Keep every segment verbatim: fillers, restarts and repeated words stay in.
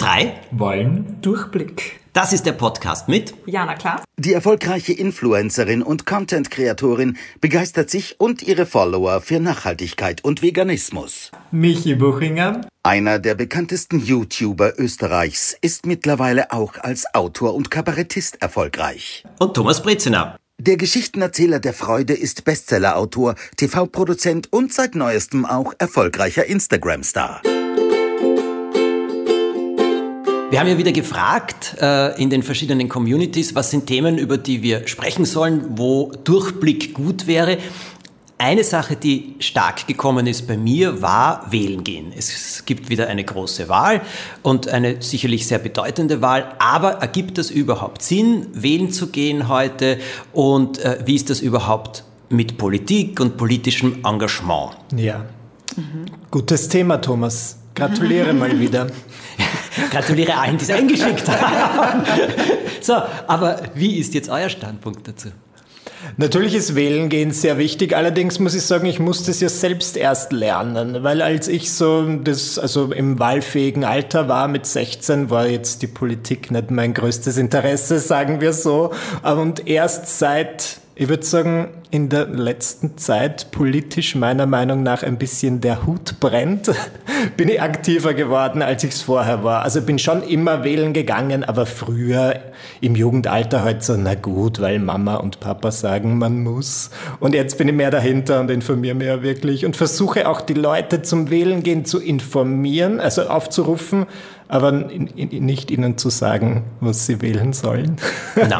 Frei wollen Durchblick. Das ist der Podcast mit Jana Klaas. Die erfolgreiche Influencerin und Content-Kreatorin begeistert sich und ihre Follower für Nachhaltigkeit und Veganismus. Michi Buchinger. Einer der bekanntesten YouTuber Österreichs ist mittlerweile auch als Autor und Kabarettist erfolgreich. Und Thomas Brezina. Der Geschichtenerzähler der Freude ist Bestsellerautor, T V-Produzent und seit neuestem auch erfolgreicher Instagram-Star. Wir haben ja wieder gefragt äh, in den verschiedenen Communities, was sind Themen, über die wir sprechen sollen, wo Durchblick gut wäre. Eine Sache, die stark gekommen ist bei mir, war wählen gehen. Es gibt wieder eine große Wahl und eine sicherlich sehr bedeutende Wahl. Aber ergibt das überhaupt Sinn, wählen zu gehen heute? Und äh, wie ist das überhaupt mit Politik und politischem Engagement? Ja, mhm. Gutes Thema, Thomas. Gratuliere mal wieder. Gratuliere allen, die es eingeschickt haben. So, aber wie ist jetzt euer Standpunkt dazu? Natürlich ist Wählen gehen sehr wichtig, allerdings muss ich sagen, ich musste es ja selbst erst lernen, weil als ich so das, also im wahlfähigen Alter war, mit sechzehn, war jetzt die Politik nicht mein größtes Interesse, sagen wir so, und erst seit, ich würde sagen, in der letzten Zeit politisch meiner Meinung nach ein bisschen der Hut brennt, bin ich aktiver geworden, als ich es vorher war. Also bin schon immer wählen gegangen, aber früher im Jugendalter halt so, na gut, weil Mama und Papa sagen, man muss. Und jetzt bin ich mehr dahinter und informiere mich ja wirklich und versuche auch die Leute zum Wählen gehen zu informieren, also aufzurufen, aber nicht ihnen zu sagen, was sie wählen sollen. No.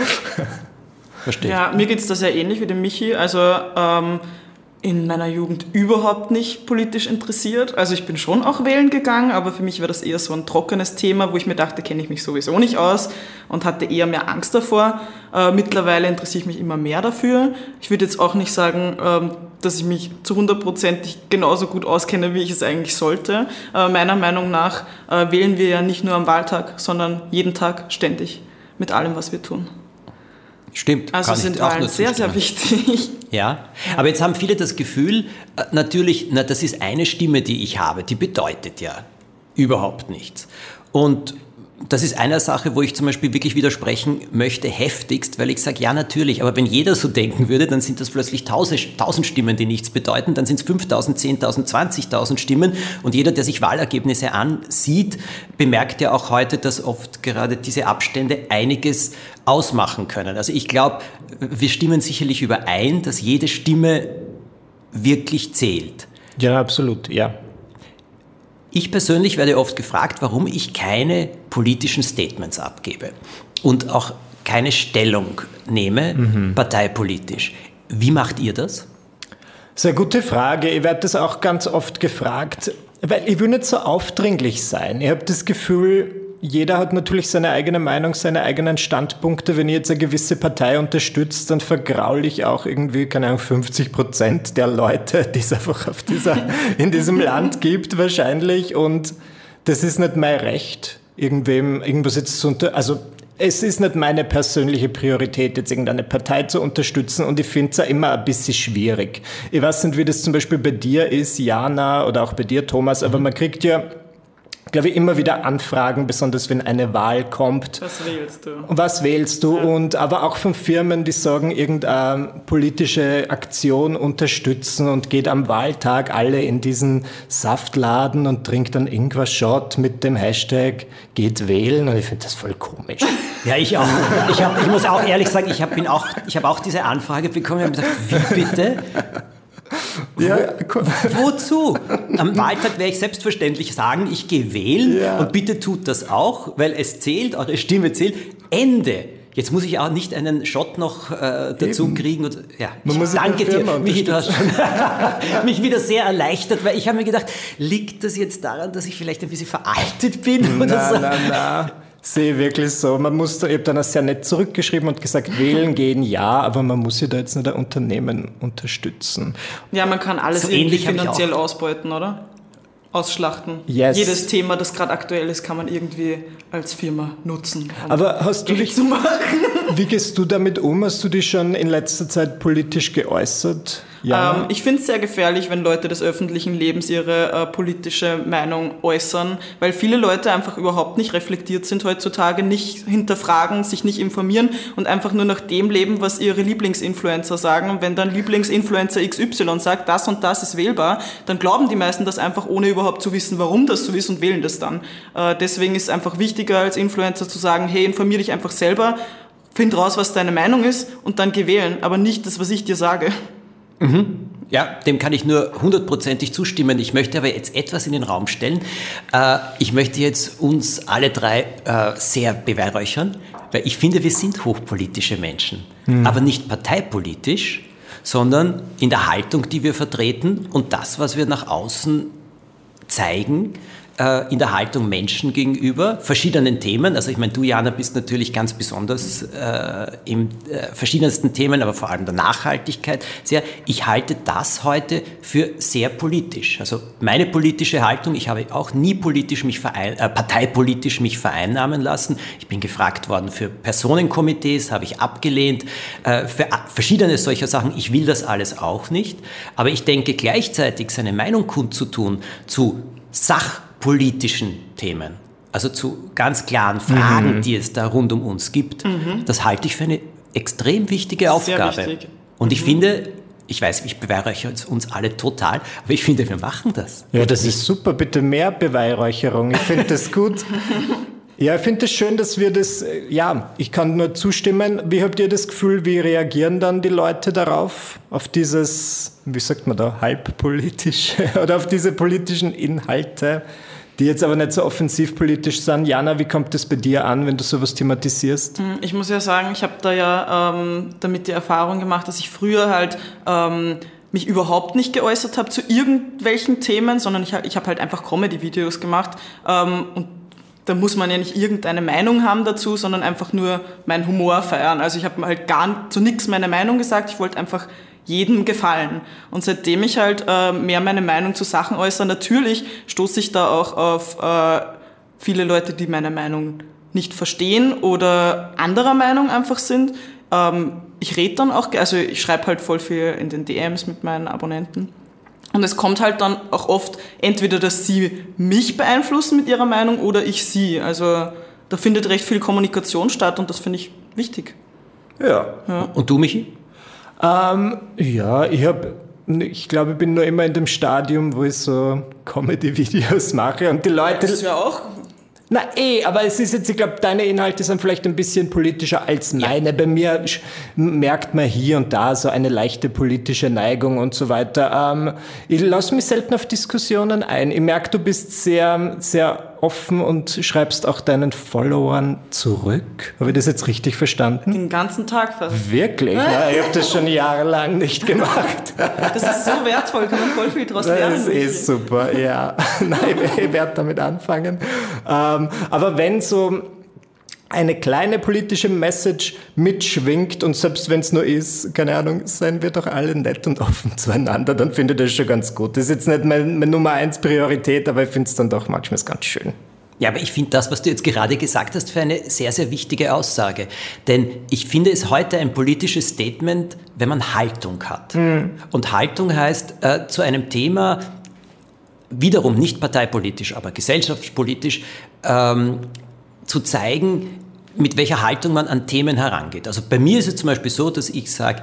Verstehe. Ja, mir geht es da sehr ähnlich wie dem Michi. Also ähm, in meiner Jugend überhaupt nicht politisch interessiert. Also ich bin schon auch wählen gegangen, aber für mich war das eher so ein trockenes Thema, wo ich mir dachte, kenne ich mich sowieso nicht aus und hatte eher mehr Angst davor. Äh, mittlerweile interessiere ich mich immer mehr dafür. Ich würde jetzt auch nicht sagen, ähm, dass ich mich zu hundertprozentig genauso gut auskenne, wie ich es eigentlich sollte. Äh, meiner Meinung nach äh, wählen wir ja nicht nur am Wahltag, sondern jeden Tag ständig mit allem, was wir tun. Stimmt. Also sind Wahlen sehr, sehr wichtig. Ja, aber jetzt haben viele das Gefühl, natürlich, na, das ist eine Stimme, die ich habe, die bedeutet ja überhaupt nichts. Und das ist eine Sache, wo ich zum Beispiel wirklich widersprechen möchte, heftigst, weil ich sage, ja natürlich, aber wenn jeder so denken würde, dann sind das plötzlich tausend, tausend Stimmen, die nichts bedeuten, dann sind es fünftausend, zehntausend, zwanzigtausend Stimmen und jeder, der sich Wahlergebnisse ansieht, bemerkt ja auch heute, dass oft gerade diese Abstände einiges ausmachen können. Also ich glaube, wir stimmen sicherlich überein, dass jede Stimme wirklich zählt. Ja, absolut, ja. Ich persönlich werde oft gefragt, warum ich keine politischen Statements abgebe und auch keine Stellung nehme, mhm. parteipolitisch. Wie macht ihr das? Sehr gute Frage. Ich werde das auch ganz oft gefragt, weil ich will nicht so aufdringlich sein. Ich habe das Gefühl, jeder hat natürlich seine eigene Meinung, seine eigenen Standpunkte. Wenn ich jetzt eine gewisse Partei unterstütze, dann vergraule ich auch irgendwie, keine Ahnung, fünfzig Prozent der Leute, die es einfach auf dieser, in diesem Land gibt wahrscheinlich. Und das ist nicht mein Recht, irgendwem irgendwas jetzt zu unter... Also es ist nicht meine persönliche Priorität, jetzt irgendeine Partei zu unterstützen und ich finde es auch immer ein bisschen schwierig. Ich weiß nicht, wie das zum Beispiel bei dir ist, Jana, oder auch bei dir, Thomas, aber man kriegt ja, glaube ich, immer wieder Anfragen, besonders wenn eine Wahl kommt. Was wählst du? Was wählst du? Ja. Und aber auch von Firmen, die sagen, irgendeine politische Aktion unterstützen und geht am Wahltag alle in diesen Saftladen und trinkt dann Ingwer-Shot mit dem Hashtag geht wählen. Und ich finde das voll komisch. Ja, ich auch. Ich, hab, ich muss auch ehrlich sagen, ich habe auch, ich hab auch diese Anfrage bekommen und habe gesagt, wie bitte? Ja, Wo, wozu? Am Wahltag werde ich selbstverständlich sagen, ich gehe wählen ja. und bitte tut das auch, weil es zählt, eure Stimme zählt. Ende. Jetzt muss ich auch nicht einen Shot noch äh, dazu Eben. kriegen. Und, ja, Man ich muss danke dir. Michi, du hast schon mich wieder sehr erleichtert, weil ich habe mir gedacht, liegt das jetzt daran, dass ich vielleicht ein bisschen veraltet bin? Oder na, so? na, na. Sehe wirklich so. Man muss da, ich habe dann auch sehr nett zurückgeschrieben und gesagt, wählen gehen ja, aber man muss ja da jetzt nicht ein Unternehmen unterstützen. Ja, man kann alles so irgendwie finanziell ausbeuten, oder? Ausschlachten. Yes. Jedes Thema, das gerade aktuell ist, kann man irgendwie als Firma nutzen. Um aber hast du dich, zu machen. Wie gehst du damit um? Hast du dich schon in letzter Zeit politisch geäußert? Ja. Ähm, ich finde es sehr gefährlich, wenn Leute des öffentlichen Lebens ihre äh, politische Meinung äußern, weil viele Leute einfach überhaupt nicht reflektiert sind heutzutage, nicht hinterfragen, sich nicht informieren und einfach nur nach dem leben, was ihre Lieblingsinfluencer sagen. Und wenn dann Lieblingsinfluencer X Y sagt, das und das ist wählbar, dann glauben die meisten das einfach, ohne überhaupt zu wissen, warum das so ist und wählen das dann. Äh, deswegen ist es einfach wichtiger als Influencer zu sagen, hey, informier dich einfach selber, find raus, was deine Meinung ist und dann geh wählen, aber nicht das, was ich dir sage. Mhm. Ja, dem kann ich nur hundertprozentig zustimmen. Ich möchte aber jetzt etwas in den Raum stellen. Äh, ich möchte jetzt uns alle drei äh, sehr beweihräuchern, weil ich finde, wir sind hochpolitische Menschen, mhm. aber nicht parteipolitisch, sondern in der Haltung, die wir vertreten und das, was wir nach außen zeigen, in der Haltung Menschen gegenüber, verschiedenen Themen. Also ich meine, du, Jana, bist natürlich ganz besonders äh, in äh, verschiedensten Themen, aber vor allem der Nachhaltigkeit sehr. Ich halte das heute für sehr politisch. Also meine politische Haltung, ich habe auch nie politisch mich verein, äh, parteipolitisch mich vereinnahmen lassen. Ich bin gefragt worden für Personenkomitees, habe ich abgelehnt, äh, für verschiedene solcher Sachen. Ich will das alles auch nicht. Aber ich denke, gleichzeitig seine Meinung kundzutun zu sachpolitischen Themen, also zu ganz klaren Fragen, mhm. die es da rund um uns gibt, mhm. das halte ich für eine extrem wichtige Aufgabe. Sehr wichtig. Und ich mhm. finde, ich weiß, ich beweihräuchere uns alle total, aber ich finde, wir machen das. Ja, das ist super. Bitte mehr Beweihräucherung. Ich finde das gut. Ja, ich finde es schön, dass wir das, ja, ich kann nur zustimmen. Wie habt ihr das Gefühl, wie reagieren dann die Leute darauf, auf dieses, wie sagt man da, halbpolitische oder auf diese politischen Inhalte, die jetzt aber nicht so offensiv politisch sind? Jana, wie kommt das bei dir an, wenn du sowas thematisierst? Ich muss ja sagen, ich habe da ja ähm, damit die Erfahrung gemacht, dass ich früher halt ähm, mich überhaupt nicht geäußert habe zu irgendwelchen Themen, sondern ich, ich habe halt einfach Comedy-Videos gemacht ähm, und da muss man ja nicht irgendeine Meinung haben dazu, sondern einfach nur meinen Humor feiern. Also ich habe halt gar zu nichts meine Meinung gesagt, ich wollte einfach jedem gefallen. Und seitdem ich halt äh, mehr meine Meinung zu Sachen äußere, natürlich stoße ich da auch auf äh, viele Leute, die meine Meinung nicht verstehen oder anderer Meinung einfach sind. Ähm, ich rede dann auch, also ich schreibe halt voll viel in den D Ms mit meinen Abonnenten. Und es kommt halt dann auch oft entweder, dass sie mich beeinflussen mit ihrer Meinung oder ich sie. Also da findet recht viel Kommunikation statt und das finde ich wichtig. Ja. ja. Und du, Michi? Ähm, ja, ich habe, ich glaube, ich bin nur immer in dem Stadium, wo ich so Comedy-Videos mache und die Leute... Das ist ja auch... Na eh, aber es ist jetzt, ich glaube, deine Inhalte sind vielleicht ein bisschen politischer als meine. Ja. Bei mir merkt man hier und da so eine leichte politische Neigung und so weiter. Ähm, ich lasse mich selten auf Diskussionen ein. Ich merke, du bist sehr, sehr offen und schreibst auch deinen Followern zurück. Habe ich das jetzt richtig verstanden? Den ganzen Tag fast. Wirklich? Ja, ich habe das schon jahrelang nicht gemacht. Das ist so wertvoll, kann man voll viel draus lernen. Das ist super, ja. Nein, ich werde damit anfangen. Ähm, aber wenn so eine kleine politische Message mitschwingt und selbst wenn es nur ist, keine Ahnung, seien wir doch alle nett und offen zueinander, dann finde ich das schon ganz gut. Das ist jetzt nicht meine, meine Nummer eins Priorität, aber ich finde es dann doch manchmal ganz schön. Ja, aber ich finde das, was du jetzt gerade gesagt hast, für eine sehr, sehr wichtige Aussage. Denn ich finde es heute ein politisches Statement, wenn man Haltung hat. Mhm. Und Haltung heißt, äh, zu einem Thema, wiederum nicht parteipolitisch, aber gesellschaftspolitisch, ähm, zu zeigen, mit welcher Haltung man an Themen herangeht. Also bei mir ist es zum Beispiel so, dass ich sage,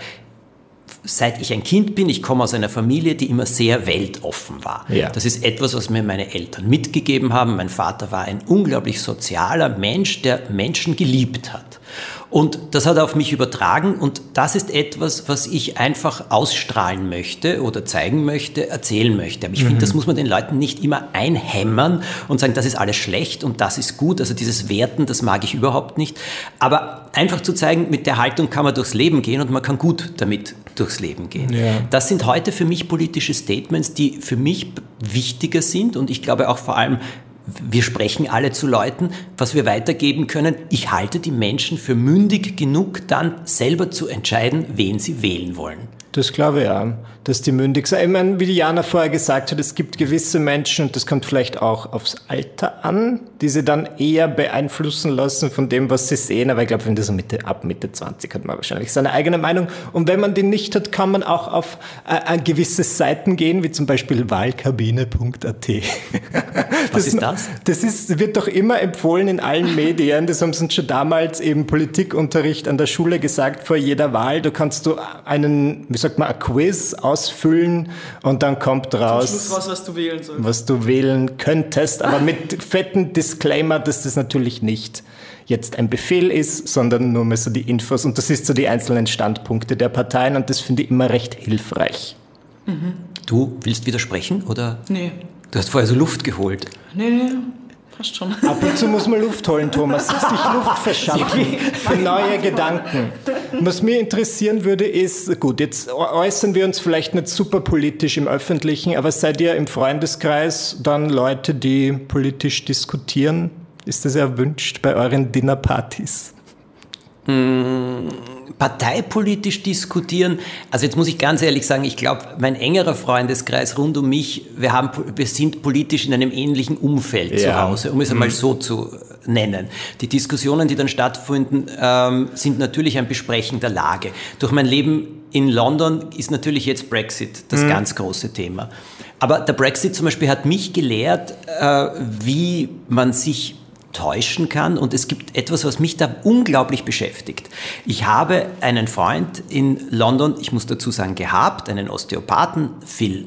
seit ich ein Kind bin, ich komme aus einer Familie, die immer sehr weltoffen war. Ja. Das ist etwas, was mir meine Eltern mitgegeben haben. Mein Vater war ein unglaublich sozialer Mensch, der Menschen geliebt hat. Und das hat er auf mich übertragen und das ist etwas, was ich einfach ausstrahlen möchte oder zeigen möchte, erzählen möchte. Aber ich mhm. finde, das muss man den Leuten nicht immer einhämmern und sagen, das ist alles schlecht und das ist gut. Also dieses Werten, das mag ich überhaupt nicht. Aber einfach zu zeigen, mit der Haltung kann man durchs Leben gehen und man kann gut damit durchs Leben gehen. Ja. Das sind heute für mich politische Statements, die für mich wichtiger sind und ich glaube auch vor allem, wir sprechen alle zu Leuten, was wir weitergeben können. Ich halte die Menschen für mündig genug, dann selber zu entscheiden, wen sie wählen wollen. Das glaube ich auch. dass die mündig sind. Ich meine, wie Diana vorher gesagt hat, es gibt gewisse Menschen, und das kommt vielleicht auch aufs Alter an, die sie dann eher beeinflussen lassen von dem, was sie sehen. Aber ich glaube, wenn das so Mitte, ab Mitte zwanzig hat man wahrscheinlich seine eigene Meinung. Und wenn man die nicht hat, kann man auch auf äh, gewisse Seiten gehen, wie zum Beispiel wahlkabine punkt a t. Was ist das? Das ist, wird doch immer empfohlen in allen Medien. Das haben sie uns schon damals im Politikunterricht an der Schule gesagt, vor jeder Wahl. Da kannst du einen, wie sagt man, ein Quiz ausfüllen und dann kommt raus, Zum Schluss raus, was du wählen sollst. Was du wählen könntest, aber mit fetten Disclaimer, dass das natürlich nicht jetzt ein Befehl ist, sondern nur mal so die Infos. Und das ist so die einzelnen Standpunkte der Parteien und das finde ich immer recht hilfreich. Mhm. Du willst widersprechen, oder? Nee. Du hast vorher so Luft geholt. Nee, nee. Passt schon. Ab und zu muss man Luft holen, Thomas, sich Luft verschaffen für neue Gedanken. Was mir interessieren würde ist, gut, jetzt äußern wir uns vielleicht nicht super politisch im Öffentlichen, aber seid ihr im Freundeskreis dann Leute, die politisch diskutieren? Ist das erwünscht bei euren Dinnerpartys? Mmh, parteipolitisch diskutieren. Also jetzt muss ich ganz ehrlich sagen, ich glaube, mein engerer Freundeskreis rund um mich, wir, haben, wir sind politisch in einem ähnlichen Umfeld ja. zu Hause, um es einmal so zu nennen. Die Diskussionen, die dann stattfinden, ähm, sind natürlich ein Besprechen der Lage. Durch mein Leben in London ist natürlich jetzt Brexit das mhm. ganz große Thema. Aber der Brexit zum Beispiel hat mich gelehrt, äh, wie man sich täuschen kann, und es gibt etwas, was mich da unglaublich beschäftigt. Ich habe einen Freund in London, ich muss dazu sagen, gehabt, einen Osteopathen, Phil.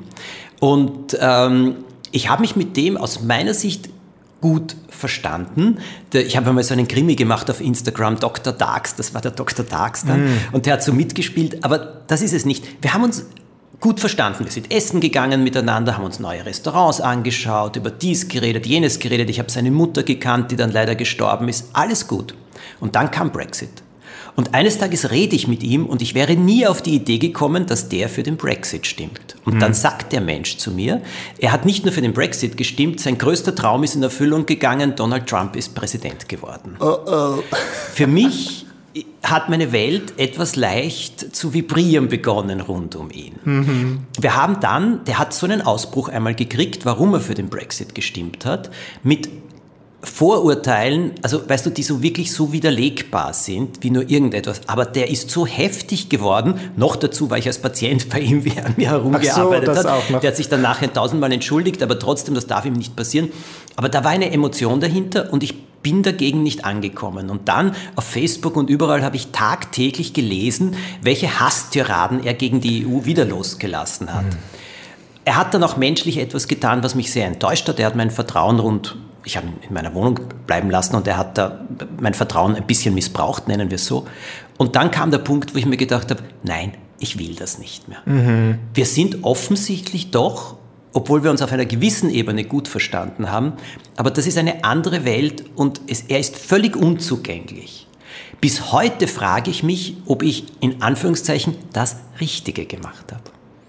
Und ähm, ich habe mich mit dem aus meiner Sicht gut verstanden. Ich habe einmal so einen Krimi gemacht auf Instagram, Doktor Darks, das war der Doktor Darks dann, mm. und der hat so mitgespielt, aber das ist es nicht. Wir haben uns gut verstanden. Wir sind essen gegangen miteinander, haben uns neue Restaurants angeschaut, über dies geredet, jenes geredet. Ich habe seine Mutter gekannt, die dann leider gestorben ist. Alles gut. Und dann kam Brexit. Und eines Tages rede ich mit ihm und ich wäre nie auf die Idee gekommen, dass der für den Brexit stimmt. Und mhm. dann sagt der Mensch zu mir, er hat nicht nur für den Brexit gestimmt, sein größter Traum ist in Erfüllung gegangen, Donald Trump ist Präsident geworden. Oh oh. Für mich hat meine Welt etwas leicht zu vibrieren begonnen rund um ihn. Mhm. Wir haben dann, der hat so einen Ausbruch einmal gekriegt, warum er für den Brexit gestimmt hat, mit Vorurteilen, also weißt du, die so wirklich so widerlegbar sind, wie nur irgendetwas. Aber der ist so heftig geworden, noch dazu, weil ich als Patient bei ihm an mir herumgearbeitet Ach so, das hat. auch noch. Der hat sich dann nachher tausendmal entschuldigt, aber trotzdem, das darf ihm nicht passieren. Aber da war eine Emotion dahinter und ich bin dagegen nicht angekommen. Und dann auf Facebook und überall habe ich tagtäglich gelesen, welche Hasstiraden er gegen die E U wieder losgelassen hat. Mhm. Er hat dann auch menschlich etwas getan, was mich sehr enttäuscht hat. Er hat mein Vertrauen rund, ich habe ihn in meiner Wohnung bleiben lassen und er hat da mein Vertrauen ein bisschen missbraucht, nennen wir es so. Und dann kam der Punkt, wo ich mir gedacht habe, nein, ich will das nicht mehr. Mhm. Wir sind offensichtlich doch, obwohl wir uns auf einer gewissen Ebene gut verstanden haben, aber das ist eine andere Welt und es, er ist völlig unzugänglich. Bis heute frage ich mich, ob ich in Anführungszeichen das Richtige gemacht habe.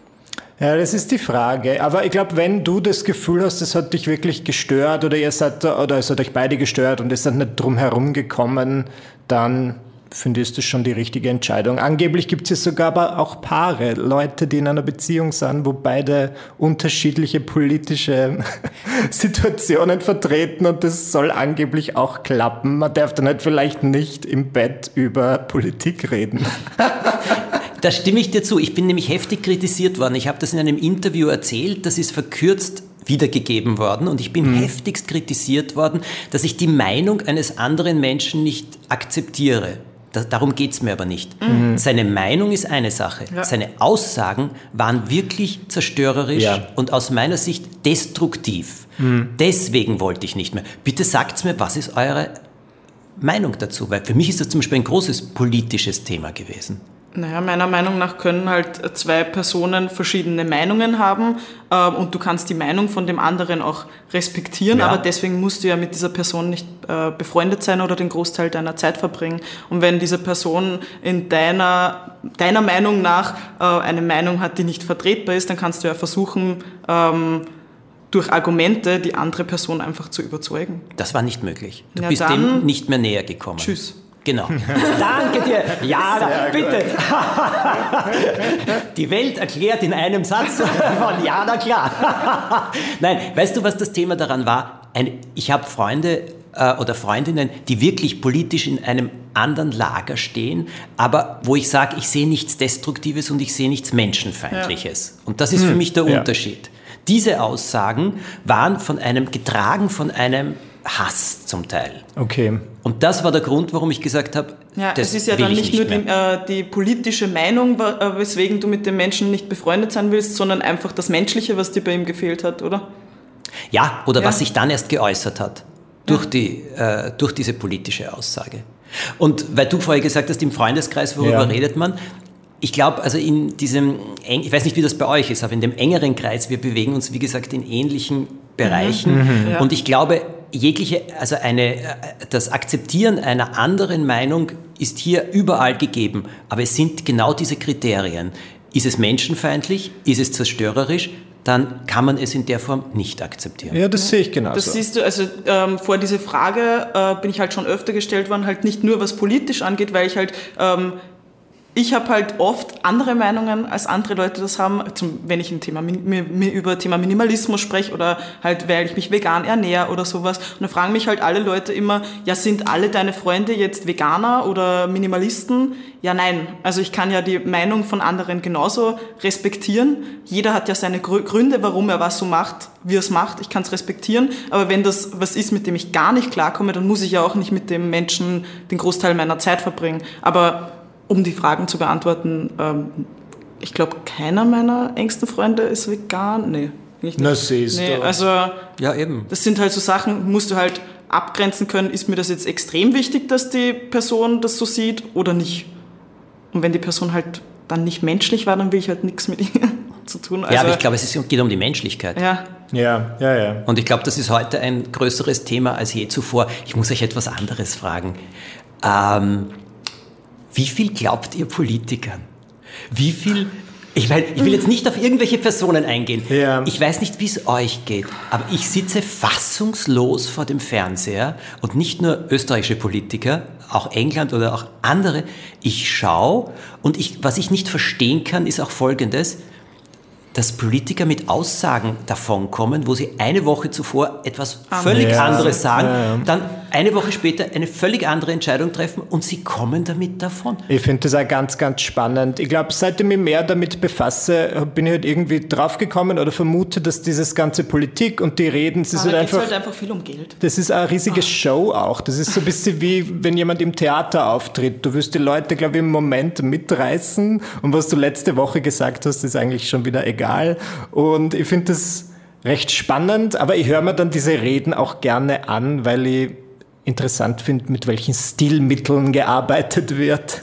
Ja, das ist die Frage. Aber ich glaube, wenn du das Gefühl hast, das hat dich wirklich gestört oder ihr seid oder es hat euch beide gestört und ihr seid nicht drum herum gekommen, dann finde ich, ist das schon die richtige Entscheidung. Angeblich gibt es ja sogar aber auch Paare, Leute, die in einer Beziehung sind, wo beide unterschiedliche politische Situationen vertreten und das soll angeblich auch klappen. Man darf dann halt vielleicht nicht im Bett über Politik reden. Da stimme ich dir zu. Ich bin nämlich heftig kritisiert worden. Ich habe das in einem Interview erzählt, das ist verkürzt wiedergegeben worden und ich bin mhm. heftigst kritisiert worden, dass ich die Meinung eines anderen Menschen nicht akzeptiere. Da, darum geht es mir aber nicht. Mhm. Seine Meinung ist eine Sache. Ja. Seine Aussagen waren wirklich zerstörerisch ja. und aus meiner Sicht destruktiv. Mhm. Deswegen wollte ich nicht mehr. Bitte sagt mir, was ist eure Meinung dazu? Weil für mich ist das zum Beispiel ein großes politisches Thema gewesen. Naja, meiner Meinung nach können halt zwei Personen verschiedene Meinungen haben äh, und du kannst die Meinung von dem anderen auch respektieren, ja. aber deswegen musst du ja mit dieser Person nicht äh, befreundet sein oder den Großteil deiner Zeit verbringen. Und wenn diese Person in deiner, deiner Meinung nach äh, eine Meinung hat, die nicht vertretbar ist, dann kannst du ja versuchen, ähm, durch Argumente die andere Person einfach zu überzeugen. Das war nicht möglich. Du ja, bist dem nicht mehr näher gekommen. Tschüss. Genau. Danke dir. Jana, bitte. Die Welt erklärt in einem Satz von Jana klar. Nein, weißt du, was das Thema daran war? Ein, ich habe Freunde äh, oder Freundinnen, die wirklich politisch in einem anderen Lager stehen, aber wo ich sage, ich sehe nichts Destruktives und ich sehe nichts Menschenfeindliches. Ja. Und das ist hm. für mich der Unterschied. Ja. Diese Aussagen waren von einem, getragen von einem Hass zum Teil. Okay. Und das war der Grund, warum ich gesagt habe, ja, das es ist ja will dann ich nicht, nicht nur die, äh, die politische Meinung, äh, weswegen du mit dem Menschen nicht befreundet sein willst, sondern einfach das Menschliche, was dir bei ihm gefehlt hat, oder? Ja, oder ja. was sich dann erst geäußert hat durch, ja. die, äh, durch diese politische Aussage. Und weil du vorher gesagt hast, im Freundeskreis, worüber ja. redet man? Ich glaube, also in diesem, ich weiß nicht, wie das bei euch ist, aber in dem engeren Kreis, wir bewegen uns, wie gesagt, in ähnlichen Bereichen. Mhm. Ja. Und ich glaube, jegliche, also eine, das Akzeptieren einer anderen Meinung ist hier überall gegeben. Aber es sind genau diese Kriterien. Ist es menschenfeindlich? Ist es zerstörerisch? Dann kann man es in der Form nicht akzeptieren. Ja, das sehe ich genauso. Das siehst du, also ähm, vor diese Frage äh, bin ich halt schon öfter gestellt worden, halt nicht nur was politisch angeht, weil ich halt... Ähm, Ich habe halt oft andere Meinungen, als andere Leute das haben, zum, wenn ich ein Thema, mir, mir über Thema Minimalismus spreche oder halt, weil ich mich vegan ernähre oder sowas. Und dann fragen mich halt alle Leute immer, ja, sind alle deine Freunde jetzt Veganer oder Minimalisten? Ja, nein. Also ich kann ja die Meinung von anderen genauso respektieren. Jeder hat ja seine Gründe, warum er was so macht, wie er es macht. Ich kann es respektieren. Aber wenn das was ist, mit dem ich gar nicht klarkomme, dann muss ich ja auch nicht mit dem Menschen den Großteil meiner Zeit verbringen. Aber um die Fragen zu beantworten, ähm, ich glaube, keiner meiner engsten Freunde ist vegan. Nee, nicht. Na, siehst nee, du. Also, ja, eben. Das sind halt so Sachen, musst du halt abgrenzen können, ist mir das jetzt extrem wichtig, dass die Person das so sieht oder nicht. Und wenn die Person halt dann nicht menschlich war, dann will ich halt nichts mit ihr zu tun. Also, ja, aber ich glaube, es ist, geht um die Menschlichkeit. Ja. Ja, ja, ja. Und ich glaube, das ist heute ein größeres Thema als je zuvor. Ich muss euch etwas anderes fragen. Ähm, Wie viel glaubt ihr Politikern? Wie viel, ich, mein, ich will jetzt nicht auf irgendwelche Personen eingehen. Ja. Ich weiß nicht, wie es euch geht, aber ich sitze fassungslos vor dem Fernseher und nicht nur österreichische Politiker, auch England oder auch andere. Ich schaue und ich, was ich nicht verstehen kann, ist auch Folgendes, dass Politiker mit Aussagen davonkommen, wo sie eine Woche zuvor etwas völlig ja. anderes sagen, ja, ja. dann eine Woche später eine völlig andere Entscheidung treffen und sie kommen damit davon. Ich finde das auch ganz, ganz spannend. Ich glaube, seit ich mich mehr damit befasse, bin ich halt irgendwie draufgekommen oder vermute, dass dieses ganze Politik und die Reden, es ist halt einfach, halt einfach viel um Geld. Das ist eine riesige Ach. Show auch. Das ist so ein bisschen wie, wenn jemand im Theater auftritt. Du wirst die Leute, glaube ich, im Moment mitreißen und was du letzte Woche gesagt hast, ist eigentlich schon wieder egal. Und ich finde das recht spannend, aber ich höre mir dann diese Reden auch gerne an, weil ich interessant finde, mit welchen Stilmitteln gearbeitet wird.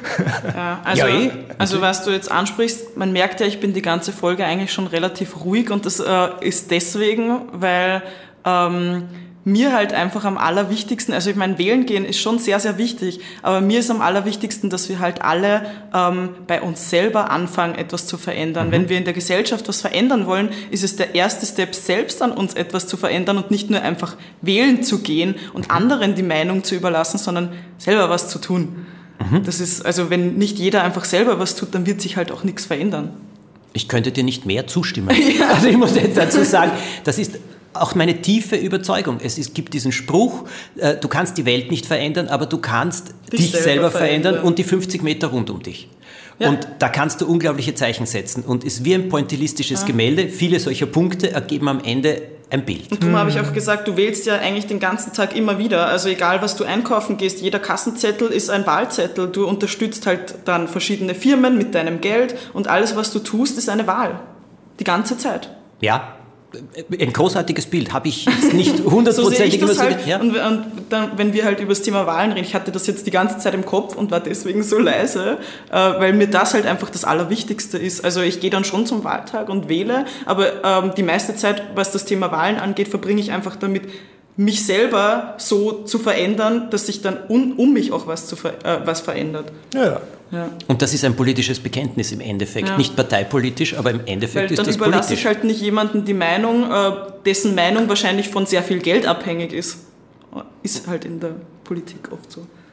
Ja, also, ja, eh. also was du jetzt ansprichst, man merkt ja, ich bin die ganze Folge eigentlich schon relativ ruhig und das äh, ist deswegen, weil ähm, mir halt einfach am allerwichtigsten, also ich meine, wählen gehen ist schon sehr, sehr wichtig, aber mir ist am allerwichtigsten, dass wir halt alle ähm, bei uns selber anfangen, etwas zu verändern. Mhm. Wenn wir in der Gesellschaft was verändern wollen, ist es der erste Step, selbst an uns etwas zu verändern und nicht nur einfach wählen zu gehen und anderen die Meinung zu überlassen, sondern selber was zu tun. Mhm. Das ist, also wenn nicht jeder einfach selber was tut, dann wird sich halt auch nichts verändern. Ich könnte dir nicht mehr zustimmen. Ja. Also ich muss jetzt dazu sagen, das ist auch meine tiefe Überzeugung. Es ist, gibt diesen Spruch, äh, du kannst die Welt nicht verändern, aber du kannst dich, dich selber, selber verändern, verändern und die fünfzig Meter rund um dich. Ja. Und da kannst du unglaubliche Zeichen setzen. Und es ist wie ein pointillistisches ja. Gemälde. Viele solcher Punkte ergeben am Ende ein Bild. Und darum hm. habe ich auch gesagt, du wählst ja eigentlich den ganzen Tag immer wieder. Also egal, was du einkaufen gehst, jeder Kassenzettel ist ein Wahlzettel. Du unterstützt halt dann verschiedene Firmen mit deinem Geld und alles, was du tust, ist eine Wahl. Die ganze Zeit. Ja. Ein großartiges Bild, habe ich jetzt nicht hundertprozentig so halt, ja. Und, und dann, wenn wir halt über das Thema Wahlen reden, ich hatte das jetzt die ganze Zeit im Kopf und war deswegen so leise, äh, weil mir das halt einfach das Allerwichtigste ist. Also ich gehe dann schon zum Wahltag und wähle, aber ähm, die meiste Zeit, was das Thema Wahlen angeht, verbringe ich einfach damit, mich selber so zu verändern, dass sich dann un, um mich auch was, zu ver, äh, was verändert. Ja. Ja. Und das ist ein politisches Bekenntnis im Endeffekt. Ja. Nicht parteipolitisch, aber im Endeffekt Weil ist das politisch. Dann überlasse ich halt nicht jemandem die Meinung, äh, dessen Meinung wahrscheinlich von sehr viel Geld abhängig ist. Ist halt in der Politik oft so.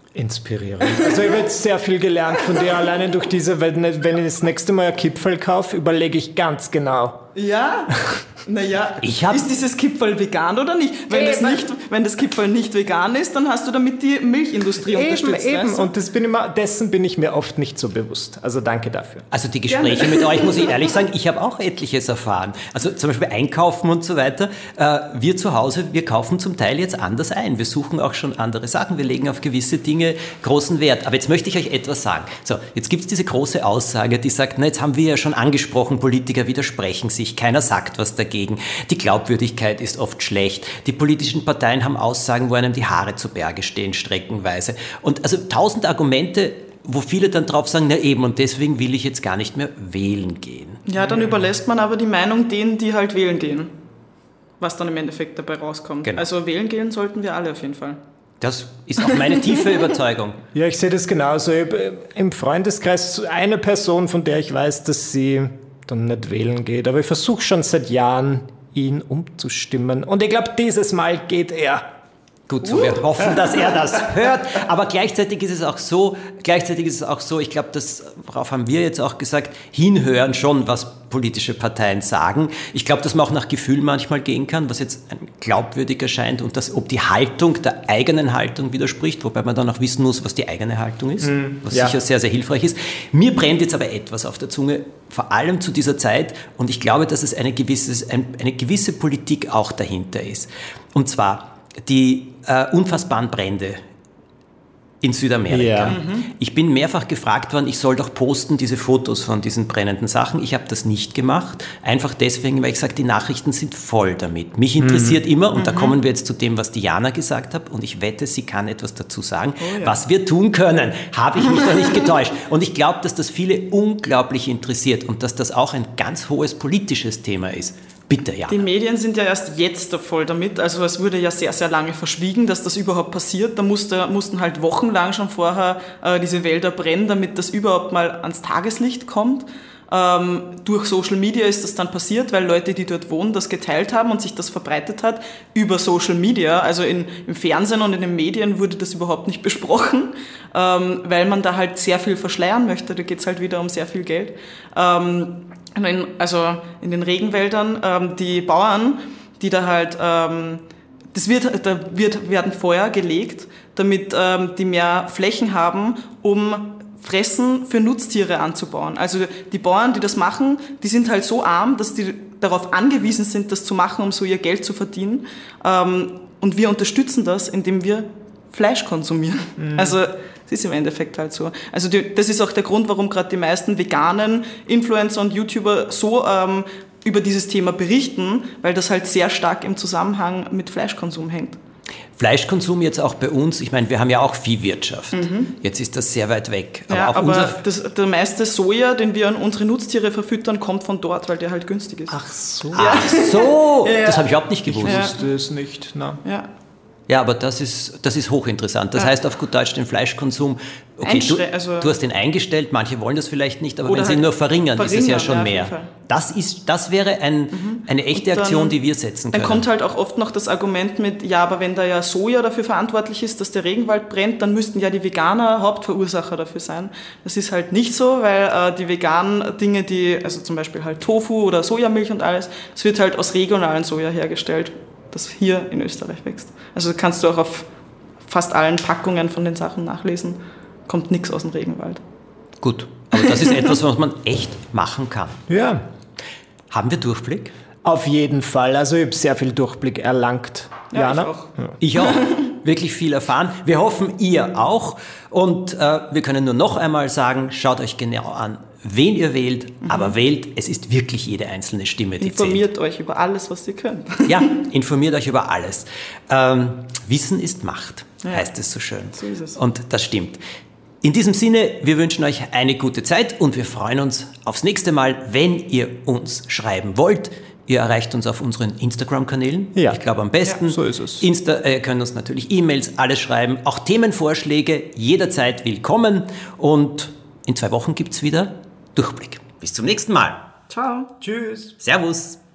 Inspirierend. Also ich habe jetzt sehr viel gelernt von dir, alleine durch diese, wenn, wenn ich das nächste Mal ein Kipferl kaufe, überlege ich ganz genau. Ja, naja, Ich hab- ist dieses Kipferl vegan oder nicht? Wenn das, Eben. nicht? wenn das Kipferl nicht vegan ist, dann hast du damit die Milchindustrie Eben, unterstützt. eben. weißt du? Und das bin ich mir, dessen bin ich mir oft nicht so bewusst. Also danke dafür. Also die Gespräche mit euch, muss ich ehrlich sagen, ich habe auch etliches erfahren. Also zum Beispiel Einkaufen und so weiter. Äh, wir zu Hause, wir kaufen zum Teil jetzt anders ein. Wir suchen auch schon andere Sachen. Wir legen auf gewisse Dinge großen Wert. Aber jetzt möchte ich euch etwas sagen. So, jetzt gibt es diese große Aussage, die sagt, na, jetzt haben wir ja schon angesprochen, Politiker widersprechen sich, keiner sagt was dagegen. Die Glaubwürdigkeit ist oft schlecht. Die politischen Parteien haben Aussagen, wo einem die Haare zu Berge stehen, streckenweise. Und also tausend Argumente, wo viele dann drauf sagen, na eben, und deswegen will ich jetzt gar nicht mehr wählen gehen. Ja, dann überlässt man aber die Meinung denen, die halt wählen gehen. Was dann im Endeffekt dabei rauskommt. Genau. Also wählen gehen sollten wir alle auf jeden Fall. Das ist auch meine tiefe Überzeugung. Ja, ich sehe das genauso. Ich habe im Freundeskreis eine Person, von der ich weiß, dass sie dann nicht wählen geht. Aber ich versuche schon seit Jahren, ihn umzustimmen. Und ich glaube, dieses Mal geht er. Gut, so wir hoffen, dass er das hört. Aber gleichzeitig ist es auch so, gleichzeitig ist es auch so, ich glaube, darauf haben wir jetzt auch gesagt, hinhören schon, was politische Parteien sagen. Ich glaube, dass man auch nach Gefühl manchmal gehen kann, was jetzt glaubwürdig erscheint und dass, ob die Haltung der eigenen Haltung widerspricht, wobei man dann auch wissen muss, was die eigene Haltung ist, was ja. sicher sehr, sehr hilfreich ist. Mir brennt jetzt aber etwas auf der Zunge, vor allem zu dieser Zeit, und ich glaube, dass es eine gewisse, eine gewisse Politik auch dahinter ist. Und zwar die äh, unfassbaren Brände in Südamerika. Ja. Mhm. Ich bin mehrfach gefragt worden, ich soll doch posten diese Fotos von diesen brennenden Sachen. Ich habe das nicht gemacht, einfach deswegen, weil ich sage, die Nachrichten sind voll damit. Mich interessiert mhm. immer, und mhm. da kommen wir jetzt zu dem, was Diana gesagt hat, und ich wette, sie kann etwas dazu sagen, oh ja. was wir tun können. Habe ich mich da nicht getäuscht. Und ich glaube, dass das viele unglaublich interessiert und dass das auch ein ganz hohes politisches Thema ist. Bitte, ja. Die Medien sind ja erst jetzt da voll damit, also es wurde ja sehr, sehr lange verschwiegen, dass das überhaupt passiert. Da musste, mussten halt wochenlang schon vorher äh, diese Wälder brennen, damit das überhaupt mal ans Tageslicht kommt. Ähm, durch Social Media ist das dann passiert, weil Leute, die dort wohnen, das geteilt haben und sich das verbreitet hat über Social Media. Also in, im Fernsehen und in den Medien wurde das überhaupt nicht besprochen, ähm, weil man da halt sehr viel verschleiern möchte. Da geht es halt wieder um sehr viel Geld. Ähm, In, also in den Regenwäldern, ähm, die Bauern, die da halt, ähm, das wird, da wird, werden Feuer gelegt, damit ähm, die mehr Flächen haben, um Fressen für Nutztiere anzubauen. Also die Bauern, die das machen, die sind halt so arm, dass die darauf angewiesen sind, das zu machen, um so ihr Geld zu verdienen. Ähm, und wir unterstützen das, indem wir Fleisch konsumieren. Mhm. Also es ist im Endeffekt halt so. Also die, das ist auch der Grund, warum gerade die meisten veganen Influencer und YouTuber so ähm, über dieses Thema berichten, weil das halt sehr stark im Zusammenhang mit Fleischkonsum hängt. Fleischkonsum jetzt auch bei uns, ich meine, wir haben ja auch Viehwirtschaft. Mhm. Jetzt ist das sehr weit weg. Aber, ja, auch aber unser das, der meiste Soja, den wir an unsere Nutztiere verfüttern, kommt von dort, weil der halt günstig ist. Ach so. Ach so, Ja. das habe ich überhaupt nicht gewusst. Ich Ja, wusste es nicht. Na. Ja. ja aber das ist, das ist hochinteressant. Das Ja. heißt auf gut Deutsch den Fleischkonsum, okay, du, Einschrä- also- du hast den eingestellt, manche wollen das vielleicht nicht, aber Oder wenn sie halt ihn nur verringern, ist es ja verringern, schon ja, auf jeden mehr. Fall. Das, ist, das wäre ein, eine echte Und dann- Aktion, die wir setzen können. Dann kommt halt auch oft noch das Argument mit, ja, aber wenn da ja Soja dafür verantwortlich ist, dass der Regenwald brennt, dann müssten ja die Veganer Hauptverursacher dafür sein. Das ist halt nicht so, weil äh, die veganen Dinge, die, also zum Beispiel halt Tofu oder Sojamilch und alles, das wird halt aus regionalen Soja hergestellt, das hier in Österreich wächst. Also kannst du auch auf fast allen Packungen von den Sachen nachlesen, kommt nichts aus dem Regenwald. Gut, aber das ist etwas, was man echt machen kann. Ja, Haben wir Durchblick? auf jeden Fall. Also ich habe sehr viel Durchblick erlangt. Ja, Jana? ich auch. Ich auch. Wirklich viel erfahren. Wir hoffen, ihr auch. Und äh, wir können nur noch einmal sagen, schaut euch genau an, wen ihr wählt, mhm. aber wählt, es ist wirklich jede einzelne Stimme, die Informiert euch über alles, was ihr könnt. zählt. Ja, informiert euch über alles. Ähm, Wissen ist Macht, Ja. heißt es so schön. So ist es. Und das stimmt. In diesem Sinne, wir wünschen euch eine gute Zeit und wir freuen uns aufs nächste Mal, wenn ihr uns schreiben wollt. Ihr erreicht uns auf unseren Instagram-Kanälen. Ja. Ich glaube am besten. Ja, so ist es. Insta, äh, ihr könnt uns natürlich E-Mails, alles schreiben. Auch Themenvorschläge jederzeit willkommen. Und in zwei Wochen gibt es wieder Durchblick. Bis zum nächsten Mal. Ciao. Tschüss. Servus.